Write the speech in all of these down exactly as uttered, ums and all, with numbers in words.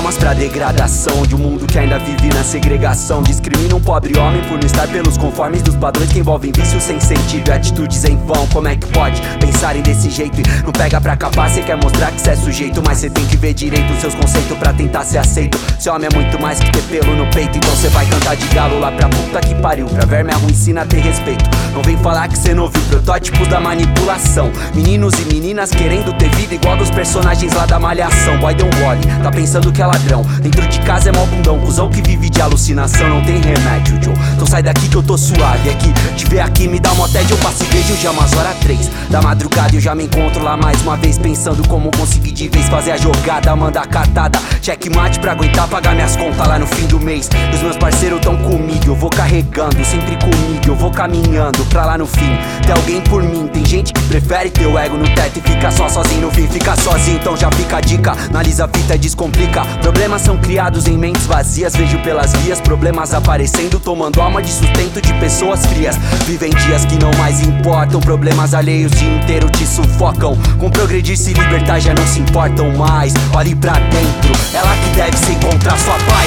almas pra degradação de um mundo que ainda vive na segregação. Discrimina um pobre homem por não estar pelos conformes dos padrões que envolvem vícios sem sentido e atitudes em vão. Como é que pode pensarem desse jeito e não pega pra capar? Cê quer mostrar que cê é sujeito, mas cê tem que ver direito os seus conceitos pra tentar ser aceito. Seu homem é muito mais que ter pelo no peito, então cê vai cantar de galo lá pra puta que pariu. Pra verme é ruim, ensina a ter respeito. Não vem falar que cê não viu protótipos da manipulação. Meninos e meninas querendo ter vida igual dos personagens lá da Malhação. Boy deu um gole, tá pensando que é ladrão. Dentro de casa é mó bundão, cuzão que vive de alucinação. Não tem remédio, Joe, então sai daqui que eu tô suave. É que te ver aqui me dá mó tédio. Eu passo e vejo já umas horas três da madrugada. Eu já me encontro lá mais uma vez, pensando como conseguir de vez fazer a jogada, mandar cartada, checkmate pra aguentar pagar minhas contas lá no fim do mês. Os meus parceiros tão comigo, eu vou carregando, sempre comigo, eu vou caminhando pra lá no fim ter alguém por mim. Tem gente que prefere ter o ego no teto e fica só sozinho no fim. Fica sozinho, então já fica a dica, analisa a fita e descomplica. Problemas são criados em mentes vazias, vejo pelas vias problemas aparecendo, tomando alma de sustento de pessoas frias. Vivem dias que não mais importam, problemas alheios o dia inteiro te sufocam. Com progredir se libertar já não se importam mais. Olhe pra dentro, é lá que deve se encontrar sua paz.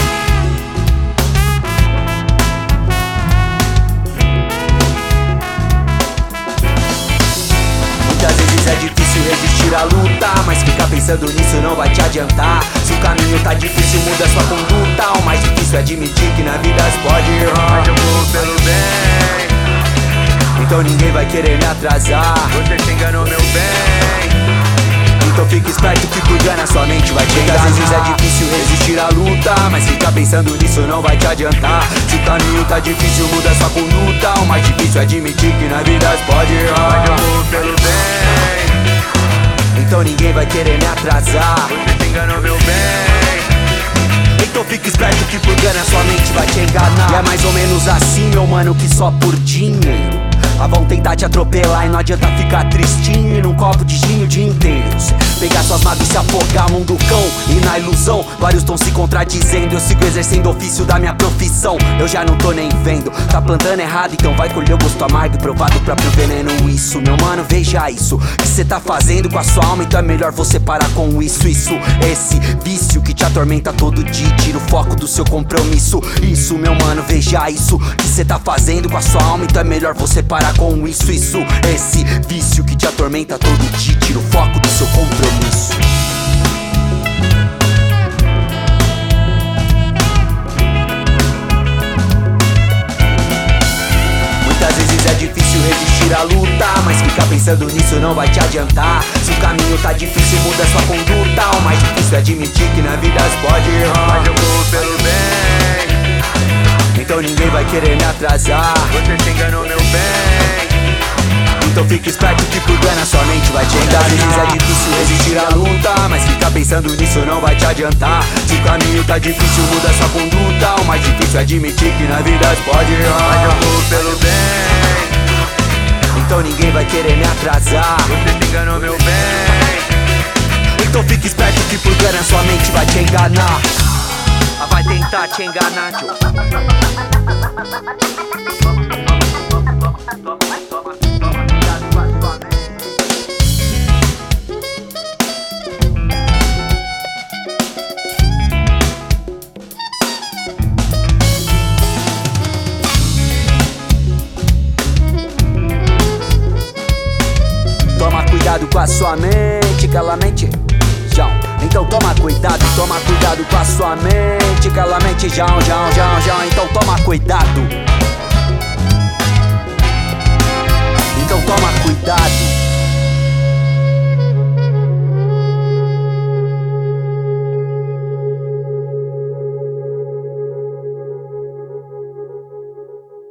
Muitas vezes é difícil resistir à luta, mas ficar pensando nisso não vai te adiantar. Se o caminho tá difícil, muda sua conduta. O mais difícil é admitir que na vida se pode errar. Mas eu vou pelo bem, então ninguém vai querer me atrasar. você se enganou meu bem. Então fica esperto que por ganha sua mente vai te enganar. Às vezes é difícil resistir à luta, mas ficar pensando nisso não vai te adiantar. Se o caminho tá difícil, muda sua conduta. O mais difícil é admitir que na vida se pode errar. Mas eu vou pelo bem, então ninguém vai querer me atrasar. você se enganou meu bem. Então fica esperto que por ganha sua mente vai te enganar. E é mais ou menos assim, meu mano, que só por dinheiro a vão tentar te atropelar e não adianta ficar tristinho e num copo de gin o dia inteiro. Pegar suas mágoas e se afogar, mundo cão. E na ilusão, vários tão se contradizendo. Eu sigo exercendo o ofício da minha profissão, eu já não tô nem vendo. Tá plantando errado, então vai colher o gosto amargo e provar do próprio veneno. Isso, meu mano, veja isso que cê tá fazendo com a sua alma, então é melhor você parar com isso. Isso, esse vício que te atormenta todo dia, tira o foco do seu compromisso. Isso, meu mano, veja isso que cê tá fazendo com a sua alma, então é melhor você parar com isso. Isso, esse vício que te atormenta todo dia, tira o foco do seu compromisso. Muitas vezes é difícil resistir à luta, mas ficar pensando nisso não vai te adiantar. Se o caminho tá difícil, muda sua conduta. O mais difícil é admitir que na vida se pode errar. Mas eu vou pelo bem, então ninguém vai querer me atrasar. você se enganou meu bem. Então fica esperto que por ganha sua mente vai te enganar. Às vezes é difícil resistir à luta, mas ficar pensando nisso não vai te adiantar. Se o caminho tá difícil, muda sua conduta. O mais difícil é admitir que na vida se pode errar. Mas eu vou pelo bem, então ninguém vai querer me atrasar. você se enganou meu bem. Então fica esperto que por ganha sua mente vai te enganar. Ela vai tentar te enganar, tio. Toma cuidado com a sua mente, que ela mente. João. Então toma cuidado, toma cuidado com a sua mente, que ela mente. João, João, João, João. Então toma cuidado.